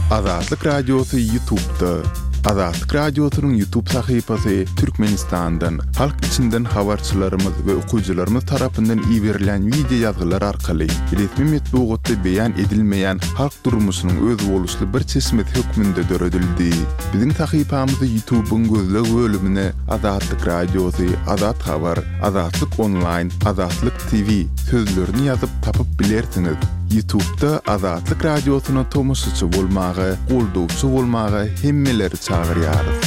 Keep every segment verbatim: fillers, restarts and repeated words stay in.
Azatlyk Radiosu YouTube'da. Azatlyk Radiosu'nun YouTube sayfasy Türkmenistan'dan, halk içinden habarçylarymyz we okuyjylarymyz tarapyndan ýiberilen video ýazgylar arkaly resmi metbuatda beýan edilmeýän halk durmuşynyň öz boluşly bir çeşmet hökmünde döredildi. Biziň sayfamyzda YouTube'un gözleg bölümine Azatlyk Radiosu, Azat Habar, Azatlyk Online, Azatlyk T V sözlerini ýazyp tapyp bilersiňiz. YouTube'da Azatlyk Radiosu'na tomusçy bolmagy, goldowçy bolmagy hemmeleri çağırýarys.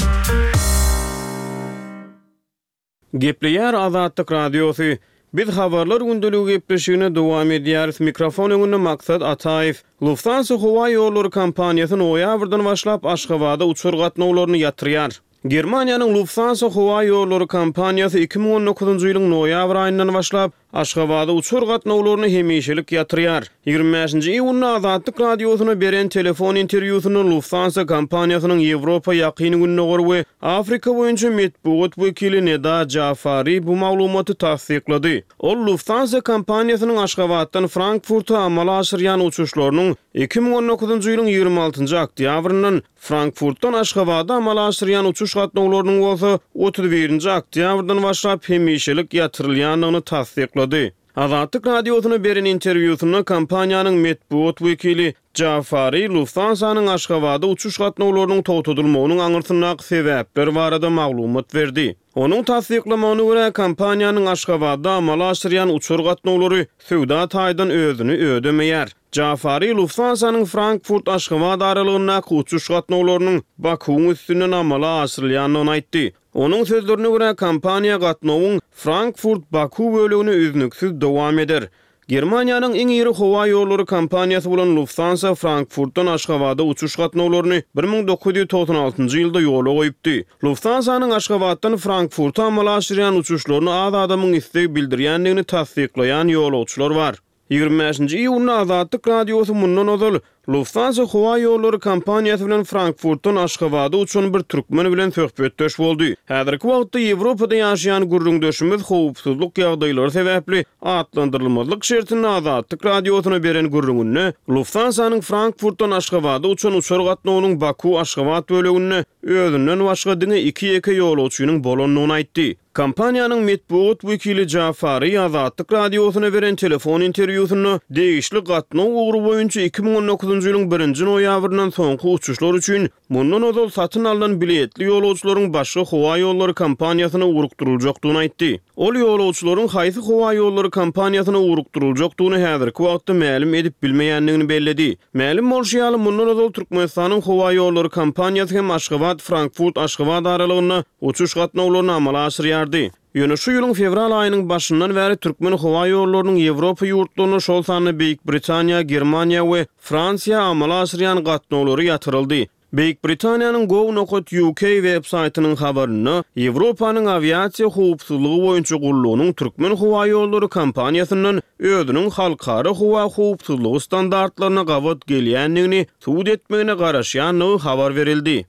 Gepleýär Azatlyk Radiosu. Biz habarlar gündüligi gepleşigine dowam edýäris. Mikrofon öňünde Maksat Ataýew. Lufthansa howa ýolları kampaniýasyny noýabrdan başlap Aşgabatda uçur gatnawlaryny ýatyrýar. Germaniýanyň Lufthansa howa ýolları kampaniýasy iki ming on dokuzunçy ýylyň noýabr aýyndan başlap Aşgabatda uçur gatnawlaryny hemişelik ýatyrýar. ýygrimi beşinçi iýunda Azatlyk Radiosuna beren telefon interwýusyny Lufthansa kampaniýasynyň Ýewropa ýakyny gününe gorwy Afrika boýunça metbuat wekili Neda Jafari bu maglumaty tasdiklady. Ol Lufthansa kampaniýasynyň Aşgabatdan Frankfurta amal aşyrýan uçuşlarynyň iki ming on dokuzunçy ýylyň ýygrimi altynçy oktýabryndan Frankfurtdan Aşgabatda amal aşyrýan uçuş gatnawlarynyň bolsa otuz birinçi oktýabrdan başlap hemişelik ýatyrylýanyny tasdiklady. Azatlyk Radiosuna beren interwýusyny kampaniýanyň metbuat wekili Jafari Lufthansa'nın Aşgabatda uçuş gatnawlarynyň togtadylmagynyň aňyrtyndaky sebäpler barada maglumat berdi. Onun tasdiklamagyna görä kampaniýanyň Aşgabatda amal aşyrýan uçur gatnawlary söwda taýdan özüni ödemeýär. Jafari Lufthansa'nın Frankfurt Aşgabat aralygyna uçuş gatnawlarynyň Bakuň üstünden amala aşyrylýanyny aýtdy. Onun sözlerine göre kampaniýa gatnawyň Frankfurt Baku bölügini üznüksiz dowam eder. Germaniýanyň iň iri howa ýolları kampaniýasy bolan Lufthansa Frankfurtdan Aşgabatda uçuş gatnawlaryny bir ming dokuz ýüz toksan altyncy ýylda ýola goýupdy. Lufthansa'nyň Aşgabatdan Frankfurta amal aşyrýan uçuşlaryny az adamyň istek bildirýändigini tasdiklaýan ýolagçylar bar. ýygrimi beşinçi iýunda Azatlyk Radiosu mundan ozal Lufthansa howa ýolları kampaniýasy bilen Frankfurtdan Aşgabatda uçan bir türkmen bilen söhbetdeş boldy. Häzirki wagtda Ýewropada ýaşaýan gurrundaşymyz howpsuzlyk ýagdaýlary sebäpli atlandyrylmazlyk şertini Azatlyk Radiosuna beren gurrungyny Lufthansa'nyň Frankfurtdan Aşgabatda uçan uçar gatnawynyň Baku Aşgabat bölügine özünden başga diňe iki ýeke ýolagçynyň bolanyny aýtdy. Kampaniýanyň metbuat wekili Jafari Azatlyk Radiosuna beren telefon interwýusyny degişli gatnaw ugry boýunça iki ming on dokuzunçy ýylyň birinçi noýabryndan soňky uçuşlar üçin mundan ozal satyn alynan biletli ýolagçylaryň başga howa ýolları kampaniýasyna urukturuljakdygyny aýtdy. Ol ýolagçylaryň haýsy howa ýolları kampaniýasyna urukturuljakdygyny häzirki wagtda ma'lum edip bilmeýändigini belledi. Ma'lum bolşýaly mundan ozal Türkmenistanyň howa ýolları kampaniýasy hem Aşgabat Frankfurt Aşgabat aralygyna uçuş gatnawlaryny amala aşyrýar. Ýöne şu ýylyň fevral aýynyň başyndan bäri türkmen howa ýollarynyň Ýewropa ýurtlaryna şol sany Beýik Britaniýa, Germaniýa we Fransiýa amal aşyrýan gatnawlary ýatyryldy. Beýik Britaniýanyň Go.Nokot U K websaýtynyň habaryny Ýewropanyň aviasiýa howpsuzlygy boýunça gullugynyň türkmen howa ýollary kampaniýasynyň özüniň halkara howa howpsuzlygy standartlaryna gawat gelýändigini suwd etmegine garaşýan habar berildi.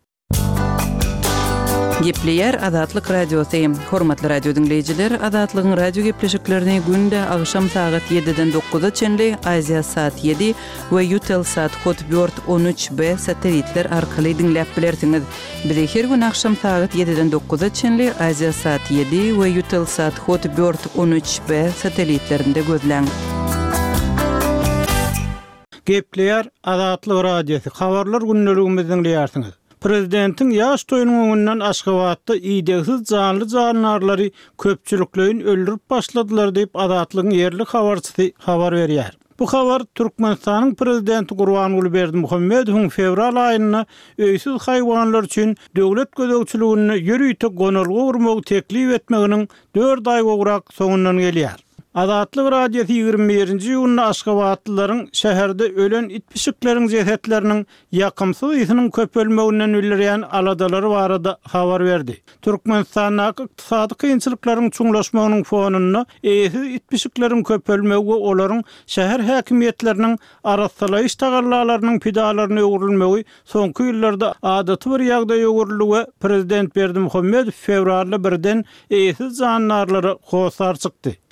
Gepleýär Azatlyk Radiosu. Hormatly radio dinleýijiler, Azatlygyň radio gepleşiklerini günde agşam saat ýediden dokuza çenli Aziya saat ýedi we Eutelsat kod dört on üç B satelitler arkaly dinläp bilersiňiz. Bizi her gün agşam saat ýediden dokuza çenli Aziya saat ýedi we Eutelsat kod dört on üç B satelitlerinde gözläň. Gepleýär Azatlyk Radiosu. Habarlar günneligimizden dinleýärsiňiz. Prezidentin ýaş toýunyň öňünden Aşgabatda iýdegsiz canly janarlary köpçülikleýin öldürip başladylar diýip Azatlygyň ýerli habarçysy habar berýär. Bu habar Türkmenistanyň prezidenti Gurbanuly Berdimuhammedowyň fevral aýyna öýsiz haýwanlar üçin döwlet gözegçiligini ýürüýte gonurga urmagy teklip etmeginiň dört aý gowrak soňundan gelýär. Azatlyk Radiosu ýygrimi birinçi ýylyna Aşgabatlylaryň şäherde ölen itpişikleriň jesetleriniň ýakymsyz ýysynyň köpelmeginden bildirýän aladalary barada habar berdi. Türkmenistanyň ykdysady kynçylyklaryň çuňlaşmagynyň fonunda eýsiz itpişikleriň köpelmegi olaryň şäher häkimetleriniň arasalaýyş tagallalarynyň pidalaryny öwrülmegi soňky ýyllarda adaty bir ýagdaý öwrülügi prezident Berdimuhammedow fevralda birden eýsiz janarlary hosar çykdy. Türkmen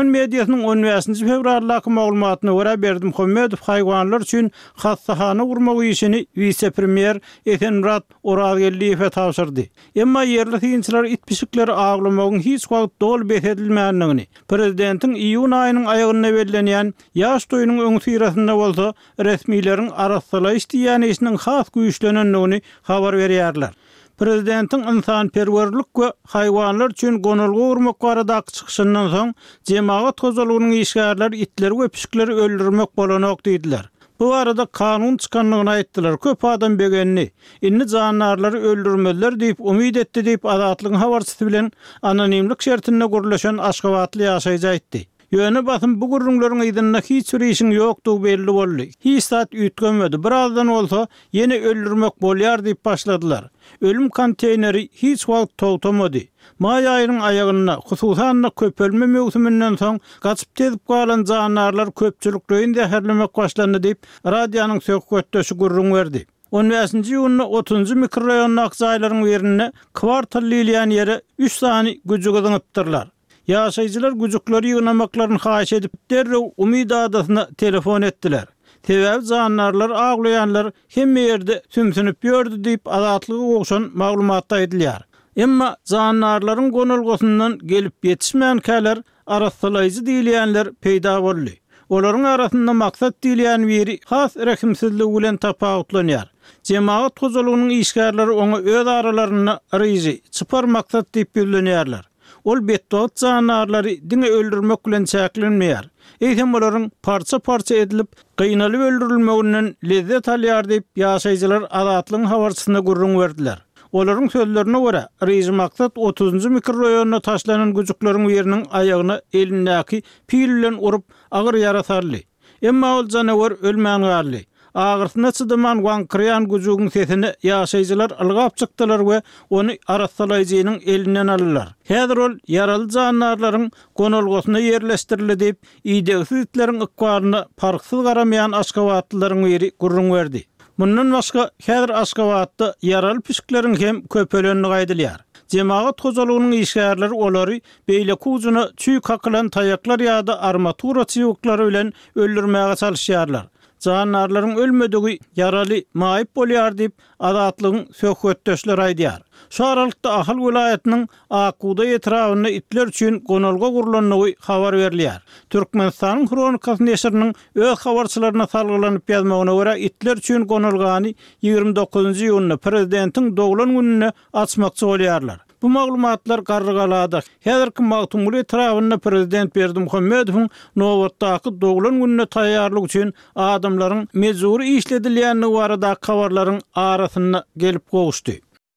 Türkmen mediýasynyň on beşinji fevraldaky maglumatyna görä Berdimuhammedow haýwanlar üçin hassahana gurmak işini vice-premier Esenmurat Orazgelliýewe tapşyrdy. Emma yerli synçylar itpişikleri aglamagyň hiç wagt dol besedilmänligini, prezidentiň iýun aýynyň aýagyna berilýän ýaş toýunyň öňsirasynda bolsa, resmiýlerin arassylaş diýänisiniň has güýçlenenligini habar berýärler. Prezidentiň insanperwerlik we haýwanlar üçin gonulgy urmak baradaky çykyşyndan soň jemaat kozulugynyň işgärleri itleri we pişikleri öldürmek bolanok diýdiler. Bu arada kanun çıkanlygyny aýtdylar. Köp adam begenni, inni jandarlary öldürmediler diýip umyd etdi diýip Azatlygyň habarçysy bilen anonimlik şertinde gurulşan Aşgabatly ýaşaýjy aýtdy. Ýöne basym bu gurrunlaryň ýygyna hiç bir işiň ýokdugy belli boldy. Hiç saat üýtgenmedi. Birazdan bolsa ýene öldürmek bolýar diýip başladylar. Ölüm konteyneri hiç wagt togtamady. Maý aýynyň aýagyna, hususan köpelme mewsiminden soň gaçyp tezip galan jandarlar köpçüliklerini zäherlemek başlandy diýip radionyň söhbetdeşi gurrun berdi. on beşinji ýylyň otuzunjy mikroraýonyň jaýlaryň birine kwartal lilýän ýere üç sany güjügüden ıptyrlar. Ýaşaýjylar güjükleri ýygnamaklaryn haýyş edip derrew Umyt adasyna telefon etdiler. Sebäbi jandarlar aglaýanlar hemme ýerde tümsünüp ýördi diýip Azatlyga ogşan maglumatda edilýär. Emma jandarlaryň gonulgysyndan gelip ýetişmän käler arassylaýjy diýilýänler peýda boldy. Olaryň arasynda maksat diýilýän biri has rekimsizlik bilen tapawutlanýar. Jemaat kozulugynyň işgärleri oňa öz aralaryna ryjy, çypar maksat diýip bilýärler. Ol betdot jandarlary diňe öldürmek bilen çäklenmeýär. Eýsem olaryň parça-parça edilip, gynnalyp öldürilmeginden lezzet alýar diýip ýaşaýjylar Azatlygyň habarçysyna gurrun berdiler. Olaryň sözlerine görä, reji maksat otuzunjy mikroraýonyna taşlanan güjükleriň biriniň aýagyna elindäki pil bilen urup agyr ýara sarly. Emma ol janawar ölmän garly. Ağırtına çıdıman wankıryan güjügiň sesini ýaşaýjylar algap çykdylar we onu arassalayjynyň elinden aldylar. Häzir ol yaraly jandarlaryň gonulgysyna ýerleşdirildi diýip ýedeksiz itleriň ykbaryna parksyz garamaýan Aşgabatlylaryň biri gurrun berdi. Mundan başga häzir Aşgabatda yaraly pişikleriň hem köpelenligi aýdylýar. Jemaat kozulugynyň işgärleri olary beýle kuzuny çüýk hakylan taýaklar ýa-da armatura çywyklary bilen öldürmäge çalyşýarlar. Jandarlaryň ölmedigi yaraly maýyp bolýar diýip Azatlygyň söhbetdeşleri aýdýar. Şu aralykda Ahal vilayatynyň Akuda etrawyna itler üçin gonulga gurulanyny habar berilýär. Türkmenistanyň Kronikasy neşriniň öz habarçylaryna salgylanyp ýazmagyna görä itler üçin gonulgany ýygrimi dokuzunjy ýylyny prezidentiň doglan gününe açmakçy bolýarlar. Bu maglumatlar garrygalada. Häzirki magtumly etrawyna prezident Berdimuhammedowyň nowatdaky doglan gününe taýýarlyk üçin adamlaryň mezuri işledilýäni barada habarlaryň arasyna gelip gowuşdy.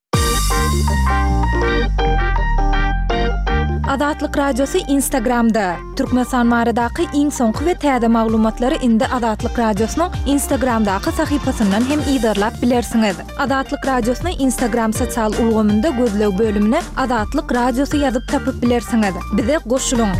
Azatlyk radiosu Instagramda. Türkmenistan maradaky iň soňky we täze maglumatlary indi Azatlyk radiosynyň Instagramdaky sahypasyndan hem ýydarlap bilersiňiz. Azatlyk radiosyny Instagram sosial ulgamynda gözleg bölümine Azatlyk radiosu ýazyp tapyp bilersiňiz. Bize goşulyň.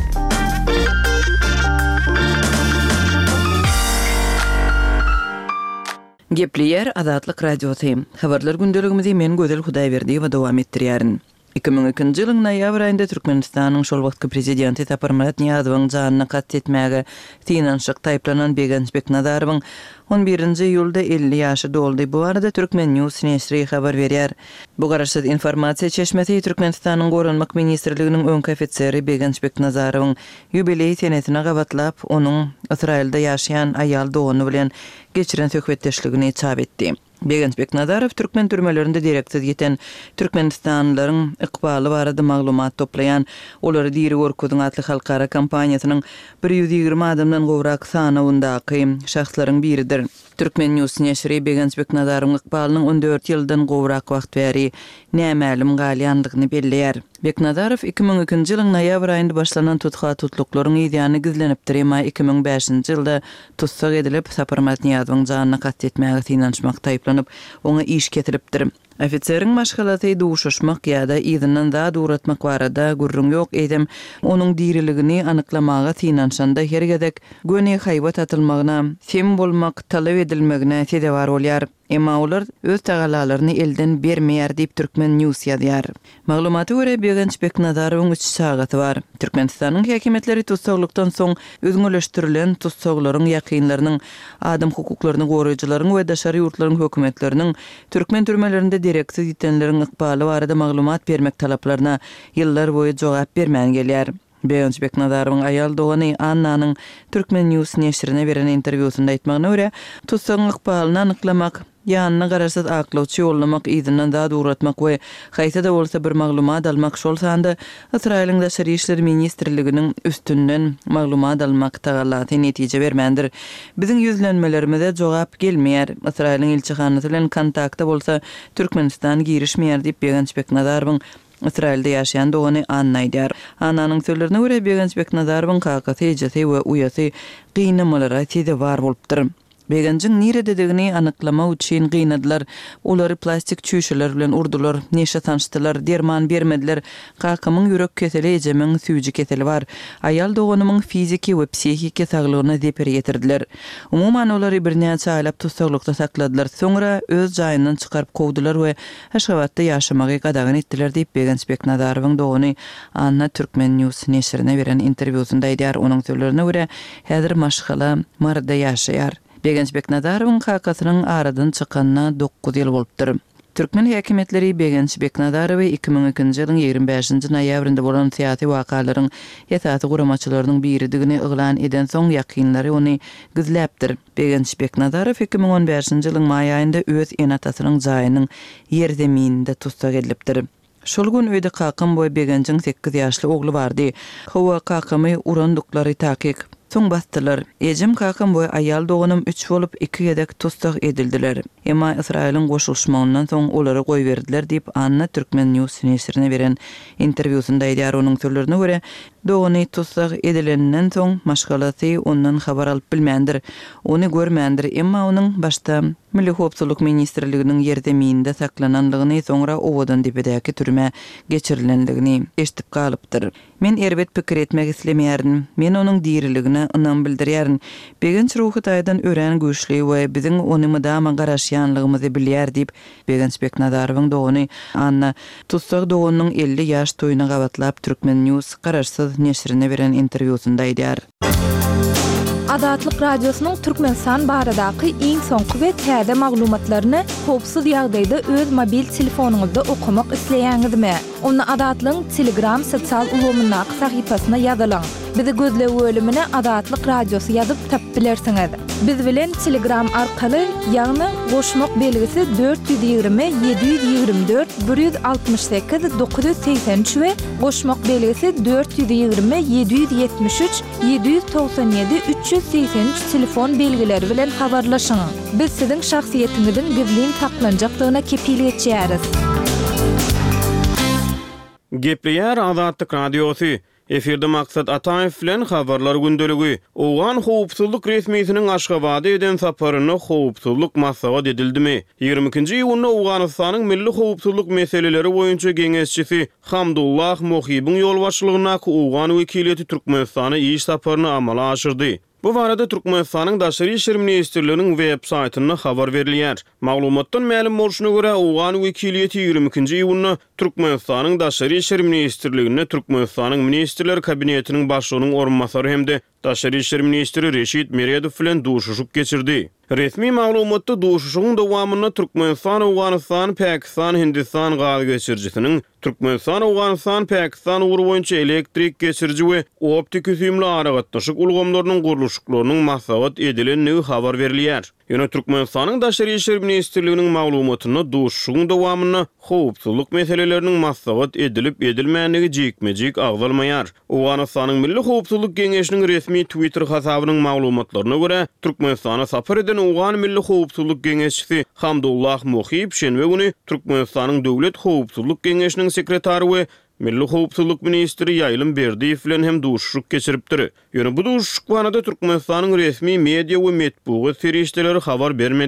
Gepleýär Azatlyk radiosu. Habarlar gündeligimizi men Gözel Hudaýberdi we dowam etdirýärin. iki bin ikinji ýylyň noýabr aýynda Türkmenistanyň şol wagtky prezidenti Saparmurat Niýazowyň janyny gatnaşypmäge tinanşyk taýplanan Begenç Beknadarowyň on birinji ýylda elli ýaşy doldy. Bu arada Türkmen News neşri habar berýär. Bu garaşsyz informasiýa çeşmesi Türkmenistanyň Gorunmak ministrliginiň öňki ofiseri Begenç Beknadarowyň ýubiley senetine gabatlap, onuň Israilde ýaşaýan aýal dogany bilen geçiren söhbetdeşligini çap etdi. Begenç Beknadarow Türkmen türmelerinde direksiz giten Türkmenistanlylaryň ykbaly barada maglumat toplayan, olary diri gorkudyň atly halkara kampaniýasynyň bir ýüz ýygrimi adamdan gowrak sanawndaky şahslaryň biridir. Türkmen News neşri Begenç Beknadarowyň ykbalynyň on dört ýyldan gowrak wagt bäri nämälim galýandygyny belleýär. Beknadarow iki bin ikinji ýylyň noýabr aýynda başlanan tutga tutluklaryň ýygyny gizlenipdir, emma iki bin beşinji ýylda tutsak edilip Saparmurat Niýazowyň janyny gatnaşypmäge tinanşmak taýplanyp, oňa iş getiripdir. Ofitserin maşgalaty duşuşmak ýa-da izinden zat uratmak barada gurrun ýok edem. Onuň diriligini anyklamaga tinanşanda her gedek göni haýbat atylmagyna, sem bolmak talap edilmegine sebäp bolýar. Emma olar öz tagalalaryny elden bermeýär diýip Türkmen News ýazýar. Maglumaty görä Begenç Beknadarowyň üç sagaty bar. Türkmenistanyň häkimetleri tutsaglykdan soň özüňleşdirilen tutsaglaryň ýakynlarynyň, adam hukuklaryny goraýjylaryň we daşary ýurtlaryň hökümetleriniň türkmen türmelerinde direksiz ýetenleriň ykbaly barada maglumat bermek talaplaryna ýyllar boýy jogap bermän gelýär. Begenç Beknadarowyň aýal dogany Annanyň Türkmen News neşrine beren interwýusynda aýtmagyna görä, tutsagyň ykbalyny anyklamak, ýanyna garaşsat aklawçy ýollamak, izinden zat uratmak we haýsy da bolsa bir maglumat almak şol sanda Israýlyň Daşary işleri ministrliginiň üstünden maglumat almak tagallaty netije bermendir. Biziň ýüzlenmelerimizde jogap gelmeýär. Israýlyň elçixanasy bilen kontaktda bolsa Türkmenistan girişmeýär diýip Begenç Beknadarowyň Israilde yaşayan dogany annaýdar. Ananyň sözlerine görä Begenç Beknadarowyň kakasy ejesi we uýasy gynamalara tede bar bolupdyr. Begençiň nirededigini anyklamak üçin gynadlar, olary plastik çüşeler bilen urdular, neşe tanışdylar, derman bermediler. Kakamyň ýürek keseli ejemeň süýji keseli bar. Aýal doganynyň fiziki we psihiki saglygyna zeper ýetirdiler. Umumyň olary birnäçe aýlap tutsaglykda sakladylar. Soňra öz jaýyndan çykaryp kowdular we Aşgabatda ýaşamagy gadagan etdiler diýip Begenç Beknadarowyň dogany Anna Türkmen News neşrine beren interwýusynda aýdýar. Onuň sözlerine görä, häzir maşgala Marda ýaşaýar. Begenç Beknadarowyň kakasynyň aradan çykanyna dokuz ýyl bolupdyr. Türkmen häkimetleri Begenç Beknadarowy iki ming ikinji ýylyň ýigirme beşinji noýabrynda bolan syýasy wakalaryň ýataty guramaçylarynyň biridigini yglan eden soň ýakynlary ony gizläpdir. Begenç Beknadarow iki ming on beşinji ýylyň maý aýynda öz enatasynyň jaýynyň ýer zemininde tutsak edilipdir. Şol gün öýde kakam boý Begençiň sekiz ýaşly ogly bardy. Hawa kakamy urandyklary takik soň bastılar. Ejem kakam boy aýal doganym üç bolup iki gedek tutsak edildiler. Emma Israýlyň goşulşmagyndan soň olary goý berdiler diýip Anna Türkmen News neşrine beren interwýusynda aýdýar. Onuň sözlerine görä, dogany tutsak edilenden soň maşgalaty ondan habar alyp bilmendir. Ony görmendir, emma onuň başda Milli Howpsuzlyk Ministrliginiň ýerdeminde saklananlygyny soňra owadan dipedäki türme geçirilenligini eşitip galypdyr. Men erbet pikir etmek islemýärdim. Men onuň diriligine ynam bildirýärin. Begenç ruhy taýdan ören güýçli we biziň ony mydama garaşýanlygymyzy bilýär diýip Begenç Beknadarowyň dogany Anna tutsak doganynyň elli ýaş toýuna gabatlap Türkmen News garaşsyz neşrine beren interwýusynda aýdýar. Adatlyk radiosynyň Türkmenistan baradaky iň soňky we täze maglumatlaryny howpsuz ýagdaýda öz mobil telefonuňyzda okumak isleýäňizmi? Onu Adatlyň Telegram sosial ulgamyna sahypasyna ýazylaň. Bizi gözlep bölümine Adatlyk Radiosy ýazyp tap bilersiňiz. Biz bilen Telegram arkaly ýagny goşmak belgisi dört yüz ýygrimi yedi yüz ýygrimi dört bir yüz altymyş sekiz dokuz yüz seksen üç we goşmak belgisi dört yüz ýygrimi yedi yüz ýetmiş üç yedi yüz toksan ýedi üç yüz seksen üç telefon belgileri bilen habarlaşyň. Biz siziň şahsiýetiňizin gizlin saklanjakdygyna kepillik etýäris. Gepleýär Azatlyk Radiosy. Efirde maksat Ataýew bilen habarlar gündeligi. Owan howpsuzlyk resmiýetiniň Aşgabatda eden saparyny howpsuzlyk maslahat edildimi? ýygrimi ikinji iýunda Awganystanyň milli howpsuzlyk meseleleri boýunça geňeşçisi Hamdullah Mohibiň ýol başçylygyna Awgan wekiliýeti Türkmenistana iş saparyny amala aşyrdy. Bu barada Türkmenistanyň Daşary işleri ministrliginiň web saýtyna habar berilýär. Maglumatdan ma'lum bolşuna görä Awgan wekiliýeti ýygrimi ikinji iýunda Türkmenistanyň Daşary işleri ministrligine Türkmenistanyň ministrler kabinetiniň başlygynyň orunmasary hemde Daşary işleri ministri Reşit Meredow bilen duşuşuk geçirdi. Resmi maglumatda duşuşugyň dowamyna Türkmenistan, Awganystan, Pakistan, Hindistan gazy geçirjisiniň Türkmenistan, Awganystan, Pakistan ugur boýunça elektrik geçirji we optik üsümli aragatnaşyk ulgamlarynyň guruluşyklarynyň maslahat edilenligi habar berilýär. Ýöne Türkmenistanyň Daşary işleri ministrliginiň maglumatyna duşuşugyň dowamyna howpsuzlyk meseleleriniň maslahat edilip edilmänligi jekmejek agzalmaýar. Awganystanyň Milli Howpsuzlyk Geňeşiniň resmi Twitter hasabynyň maglumatlaryna görä, Türkmenistana sapar eden Awgan Milli Howpsuzlyk Geňeşçisi Hamdullah Mohib şenbe güni Türkmenistanyň Döwlet Howpsuzlyk Geňeşiniň sekretary we Milli Howpsuzlyk ministri Ýaýlym Berdiýew bilen hem duşuşuk geçiripdir. Ýöne bu duşuşuk barada Türkmenistanyň resmi media we metbuat serişdeleri habar bermedi.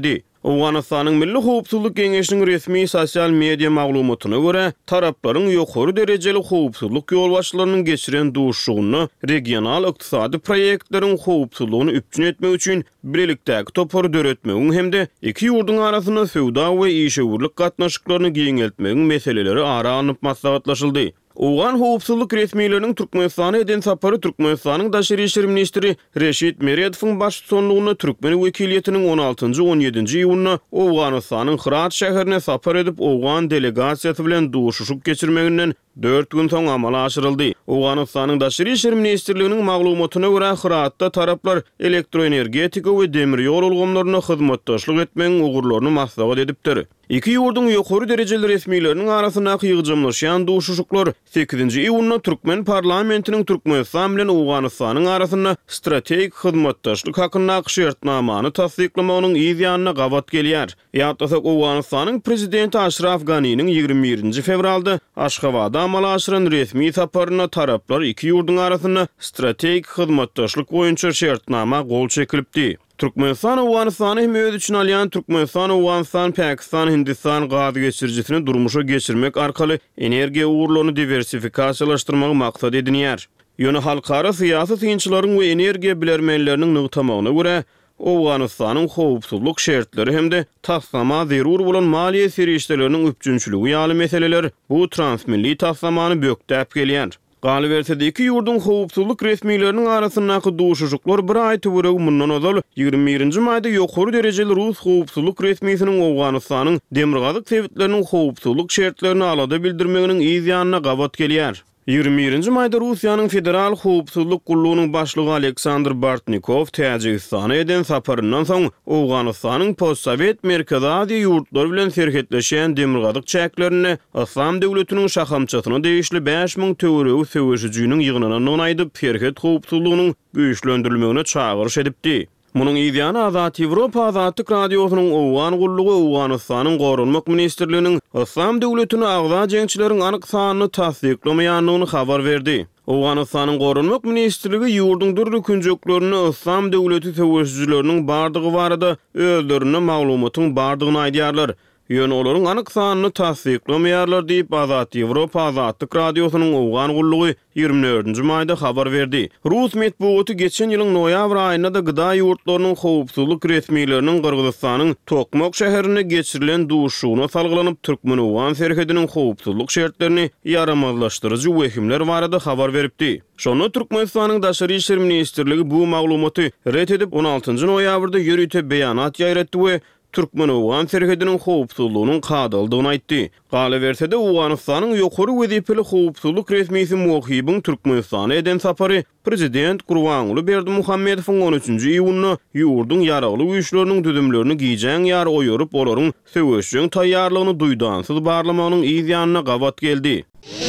Awganistanyň Milli Howpsuzlyk Geňeşiniň resmi sosial media maglumatyna görä, taraplaryň ýokary derejeli howpsuzlyk ýolbaşçylarynyň geçiren duşugyny regional ykdysady proýektleriň howpsuzlygyny üpjün etmek üçin birlikdäki topary döretmegiň hemde iki ýurduň arasyna sowda we işgörlük gatnaşyklaryny giňeltmegiň meseleleri ara alınıp maslahatlaşyldy. Owgan howpsuzlyk resmiýetleriniň Türkmenistana eden sapary Türkmenistanyň daşary işler ministri Reşit Meredowyň başçylygyny Türkmen wekiliýetiniň on altynjy on ýedinji iýulyna Owganystanyň Hırat şäherine sapar edip Owgan delegasiýasy bilen duşuşyk geçirmeginden dört gün soň amala aşyryldy. Owganystanyň daşary işler ministrliginiň maglumatyna görä Hıratda taraplar elektroenergetika we demir ýol ulgamlaryna hyzmatdaşlyk etmegiň ugurlaryny maslahat edipdir. Iki ýurduň ýokary derejeli resmiýetleriniň arasyna ýygjymlaşýan duşuşyklar sekizinji iýulyna Türkmen parlamentiniň Türkmenistan bilen Owganystanyň arasyna strategik hyzmatdaşlyk hakyna şertnamany tasdiklamagynyň ýa-da gawat gelýär. Ýa-da Owganystanyň prezidenti Ashraf Ganinyň ýigirmi birinji fevralda Aşgabatda amala aşyran resmi saparyna taraplar iki ýurduň arasyna strategik hyzmatdaşlyk boýunça şertnama gol çekilipdi. Türkmenistan Owganystany hem öz üçin alýan Türkmenistan, Owganystan, Pakistan, Hindistan gazy geçirjisini durmuşa geçirmek arkaly energiýa ugurlaryny diversifikasiýalaşdyrmagy maksat edinýär. Ýöne halkara syýasy tynçylaryň we energiýa bilermenleriniň nygtamagyna görä, Owganystanyň howpsuzlyk şertleri hemde taslama zerur bolan maliýe serişleriniň üpjünçüligi ýaly meseleler bu transmilli taslamany bökdäp gelýär. Galyberse iki ýurduň howpsuzlyk resmiýetleriniň arasyndaky duşuşyklar bir aý töwereg mundan ozal ýigirmi birinji maýda ýokary derejeli Rus howpsuzlyk resmiýetiniň Owganystanyň demirgazyk sebitleriniň howpsuzlyk şertlerini alada bildirmeginiň ýa-da gawat gelýär. ýigirmi birinji maýda Russiýanyň federal howpsuzlyk gullugynyň başlygy Aleksandr Bartnikov Täjikistana eden saparyndan soň Owganystanyň postsovet Merkezi Aziýa ýurtlary bilen serhetleşen demirgazyk çäklerini Islam döwletiniň şahamçatyna degişli beş miň töweregi söwüşijiniň ýygynyna nonaýdyp serhet howpsuzlygynyň güýçlendirilmegine çagyryş edipdi. Munun ýa-da Azat Ýewropa Azatlyk radiosynyň Owgan gullugy Owganystanyň gorunmak ministrliginiň Islam döwletini agza jeňçileriň anyk sanyny tasdiklamaýanlygyny habar berdi. Owganystanyň gorunmak ministrligi ýurduň dürli künjeklerini Islam döwleti söwüşçileriniň bardygy barada özlerine maglumatyň bardygyny aýdýarlar. Ýöne olaryň anyk sanyny tasdiklamaýarlar diýip Azat Ýewropa Azatlyk radiosynyň Owgan gullugy ýigirmi dördünji maýda habar berdi. Rus medeniýeti geçen ýylyň noýabr aýynda da gyda ýurtlarynyň howpsuzlyk resmiýetleriniň Kyrgyzstanyň Tokmak şäherine geçirilen duşugyna salgylanyp Türkmen-Owgan serhediniň howpsuzlyk şertlerini ýaramazlaşdyrjy wehimler barada habar beripdi. Şonu Türkmenistanyň daşary işler ministrligi bu maglumaty ret edip on altynjy noýabrda ýürüte beýanat ýaýratdy we Türkmen-Owgan serhediniň howpsuzlygynyň kadaldygyny aýtdy. Galyberse de Owganystanyň ýokary wezipeli howpsuzlyk resmiýeti muhabibiň Türkmenistana eden sapary prezident Gurbanguly Berdimuhammedowyň on üçünji iýulyna ýurduň ýaragly güýçleriniň düdümlerini giýjäň ýar oýuryp olaryň söwüşjüň taýýarlygyny duýdansyz barlamagynyň ýa-da gawat geldi.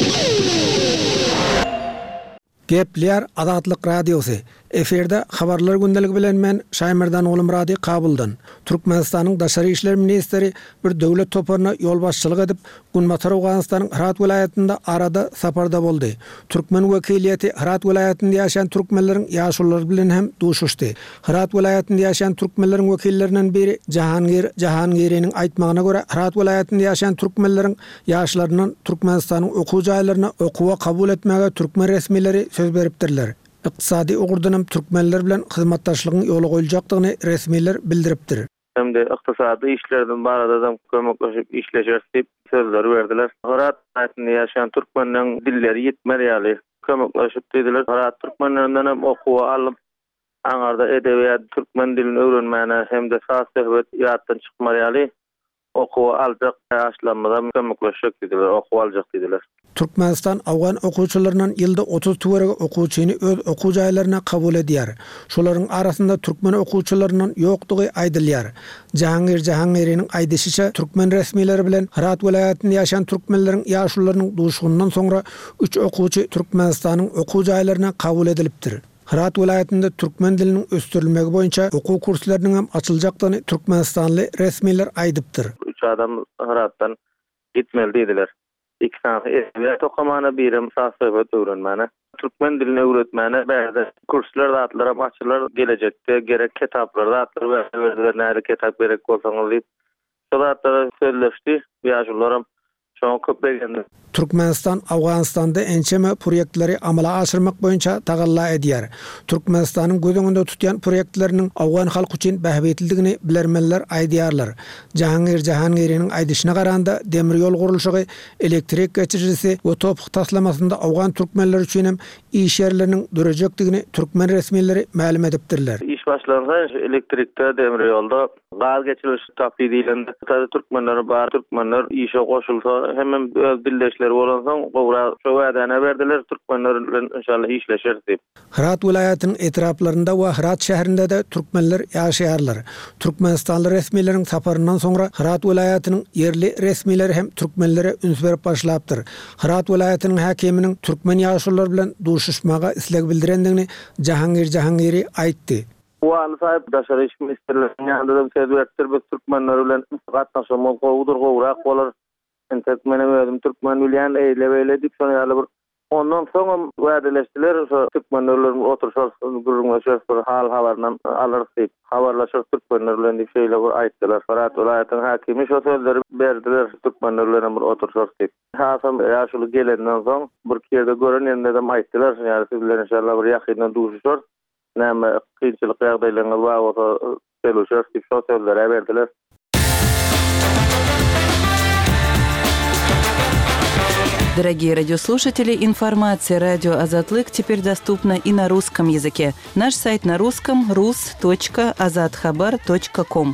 Gepler Azatlyk Radiosu. Eferde habarlar gündeligi bilen men Şaýmyrdan oglum Radi Kabuldan. Türkmenistanyň daşary işler ministri bir döwlet toparyna ýol başçylyk edip, Gunmatar Owganystanyň Hırat vilayetinde arada saparda boldy. Türkmen wekiliýeti Hırat vilayetinde ýaşaýan türkmenleriň ýaşulary bilen hem duşuşdy. Hırat vilayetinde ýaşaýan türkmenleriň wekillerinden biri Jahangir Jahangiriň aýtmagyna görä, Hırat vilayetinde ýaşaýan türkmenleriň ýaşlarynyň Türkmenistanyň okuw jaýlaryna okuwa kabul etmäge türkmen resmiýetleri söz beripdirler. Iqtisadi ugurdanam türkmenler bilen hyzmatdaşlygyň ýoly goýuljakdygyny resmiýetler bildiripdir. Hem de iqtisadi işlerden barada da kömekleşip işleşer diýip sözler berdiler. Hırat vilayetinde ýaşaýan türkmenleriň dilleri ýetmerýäli kömekleşip diýdiler. Hırat türkmenlerinden hem okuwa alyp aňarda edebiýat türkmen dilini öwrenmäne hem de saz söhbet ýatdan çykmarýaly okuwa aljak ýaşlanmadan kömekleşik diýdiler, okuwa aljak diýdiler. Türkmenistan Awgan okuwçylarynyň ýylda otuz töwereg okuwçyny öz okuw jaýlaryna kabul edýär. Şolaryň arasynda türkmen okuwçylarynyň ýokdugy aýdylýar. Jahangir Jahangiriň aýdyşyça türkmen resmiýetleri bilen Hırat vilayetinde ýaşaýan türkmenleriň ýaşullarynyň duşugundan soňra üç okuwçy Türkmenistanyň okuw jaýlaryna kabul edilipdir. Hırat vilayetinde türkmen diliniň östürilmegi boýunça okuw kurslarynyň hem açyljakdygyny Türkmenistanly resmiýetler aýdypdyr. Üç adam Hıratdan gitmeli diýdiler. iki sany edebiyat okamana birim sahsybat öwrenmäne. Türkmen dilini öwretmäne bäze kurslar zatlaram açylar gelecekde gerek kitaplar zatlar berdiler näde kitap gerek bolsaňyz diýip. Şolatlara söyleşdi. Ýaşularam şoň köpegende. Türkmenistan Awganistanda ençeme proýektleri amala aşyrmak boýunça tagalla edýär. Türkmenistanyň gözüňinde tutýan proýektleriniň Awgan halky üçin bähbetildigini bilermenler aýdýarlar. Jahangir Jahangiriň aýdyşyna garanda demir ýol gurulşy, elektrik geçirjisi we topuk taslamasynda Awgan türkmenler üçin hem iş ýerleriniň dörejekdigini türkmen resmiýetleri ma'lum edipdirler. İş başlansa elektrikde, demir ýolda gaz geçiriş tapy diýilende türkmenler bar, türkmenler işe goşulsa hemen öz dilleşleri bolansaň gowra şo wädäne berdiler, türkmenler bilen inşallah işleşer diýip. Hirat vilayatynyň etraplarynda we Hirat şäherinde de türkmenler ýaşaýarlar. Türkmenistanly resmiýetleriň saparyndan soňra Hirat vilayatynyň yerli resmiýetleri hem türkmenlere üns berip başlapdyr. Hirat vilayatynyň häkiminiň türkmen ýaşullar bilen duşuşmaga isleg bildirendigini Jahangir Jahangiri aýtdy. Wal sahip daşary iş ministrliginiň ýanynda da sebäpdir biz türkmenler bilen gatnaşmagy gowdur gowrak bolar. Türkmenim özüm Türkmen bilýän eýle-beýle diýip şonu ýaly bir ondan soň wädeleşdiler şo türkmenlerler oturşar gurulmaşar hal habardan alyrys diýip habarlaşyr türkmenler bilen diýip şeýle bir aýtdylar. Hirat vilayatynyň häkimi şo sözleri berdiler türkmenler bilen bir oturşar diýip. Hasam ýaşuly gelenden soň bir kerde görenende de aýtdylar ýa-ni siz bilen inşallah bir ýakyndan duşuşar. Näme kynçylyk ýagdaýlaryň bar bolsa gelişer diýip şo sözleri berdiler. Дорогие радиослушатели, информация «Радио Азатлык» теперь доступна и на русском языке. Наш сайт на русском – рус точка азатхабар точка ком.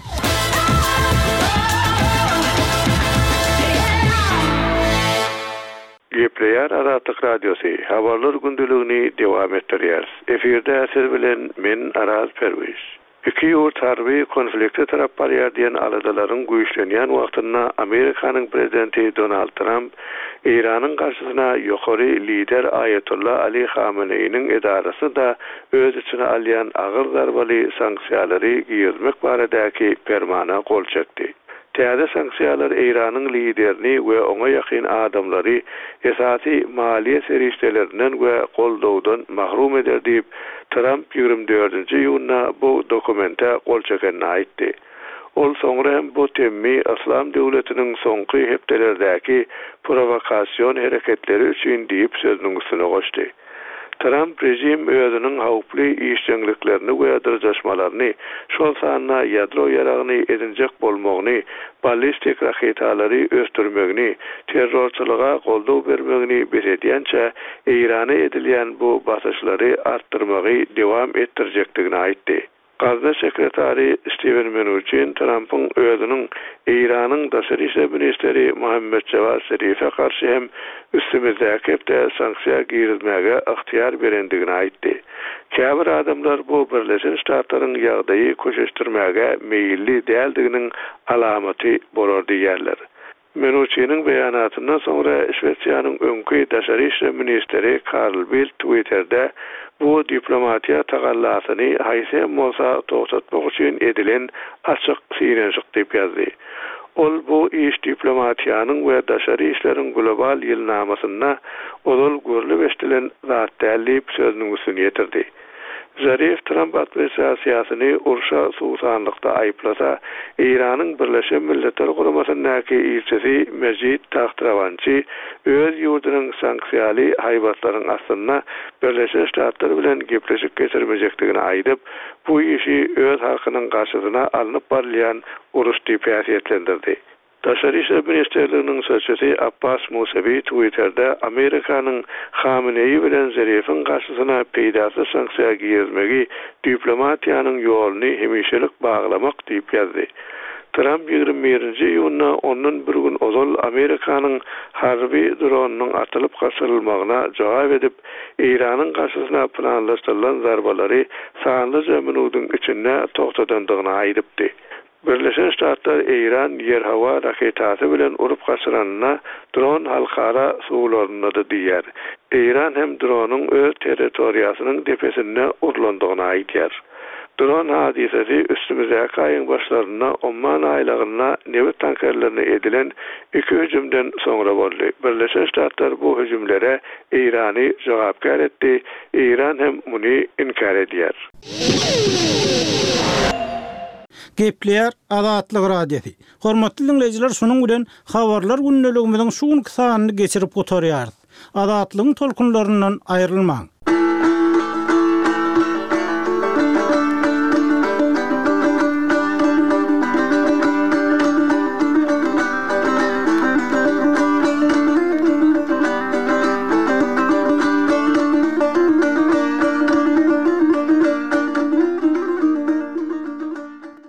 Gepleýär Azatlyk Radiosy habarlar gündeligini dowam etdirýär. Eferde äsir bilen men Araz Perwiş. Iki ýurt harby konflikte tarap barýar diýen aladalaryň güýçlenýän wagtynda Amerikanyň prezidenti Donald Trump İranyň garşysyna ýokary lider Ayatollah Ali Khamenei'niň edarasy da öz içine alýan agyr zarbaly sanksiýalary giýermek baradäki fermana gol çekdi. Täze sanksiýalar İranyň liderini we oňa ýakyn adamlary esasy maliýe serişdelerinden we goldawdan mahrum eder diýip Trump ýigirme dördünji ýylyna bu dokumente gol çekenini aýtdy. Ol soňra hem bu temmi Islam döwletiniň soňky hepdelerdäki provokasiýon hereketleri üçin diýip sözüniň üstüne goşdy. Trump rejim özüniň hawply işçiliklerini we dyrjaşmalaryny, şol sanyna ýadro ýaragyny edinjek bolmagyny, ballistik raketalary östürmegini, terrorçylyga goldaw bermegini belirtýänçä Irana edilýän bu basyşlary artdyrmagy dowam etdirjekdigini aýtdy. Gazda sekretary Steven Mnuchin Trump'ın özünün İran'ın Daşary işler ministeri Muhammed Javad Zarif'e karşı hem üstümizdäki hepde sanksiýa giýilmäge ihtiýar berendigini aýtdy. Käbir adamlar bu Birleşen Ştatlaryň ýagdaýy köşeşdirmäge meýilli däldiginiň alamaty bolar diýerler. Mnuchin'in beýanatyndan soňra Şwetsiýanyň öňkü Daşary işler ministeri Carl Bildt Twitter'de bu diplomatiýa tagallasyny haýsem bolsa toğtatmak üçin edilen açyk syýrenşik diýip ýazdy. Ol bu iş diplomatiýanyň we daşary işleriň global ýylnamasyna olal görülip eşdilen zat dälip sözüniň üstüne ýetirdi. Zarif Trump administrasiýasyny urşa suwsanlykda aýplasa, İranyň Birleşen Milletler Guramasynyňky ilçesi Mejid Tahtrawançy öz ýurdunyň sanksiýaly haýbatlaryň aslynda Birleşen Ştatlar bilen gepleşip geçirmejekdigini aýdyp, bu işi öz halkynyň garşysyna alınıp barýan uruş diýip ýetlendirdi. Daşary işler ministerliginiň sözçüsi Abbas Musavi Twitter'da Amerikanyň Khamenei bilen Zarif'in garşysyna peýdasy sanksiýa giýermegi diplomatiýanyň ýoluny hemişelik baglamak diýip ýazdy. Trump ýigirme birinji ýylyna ondan bir gün ozal Amerikanyň harby dronunyň atylyp gaçyrylmagyna jogap edip, İranyň garşysyna planlaşdyrylan zarbalary sanlyca minutyň içinde togtadandygyny aýdypdy. Birleşen Ştatlar İran yer-hawa raketasy bilen urup gaçyranyna dron halkara suwlaryna da diýer. İran hem dronuň öz territoriýasynyň depesine urlandygyny aýtýar. Dron hadisesi üstümüzdeki ayın başlarına Oman aylığına neft tankerlerine edilen iki hücumdan sonra oldu. Birleşen Ştatlar bu hücumlara İran'ı cevapkar etti. İran hem bunu inkar ediyor. Gepleýär Azatlyk radiosi. Hormatly dinleýijiler, şonuň bilen habarlar günneligimiziň şu sanyny geçirip oturýar. Azatlygyň tolkunlaryndan aýrylmaň.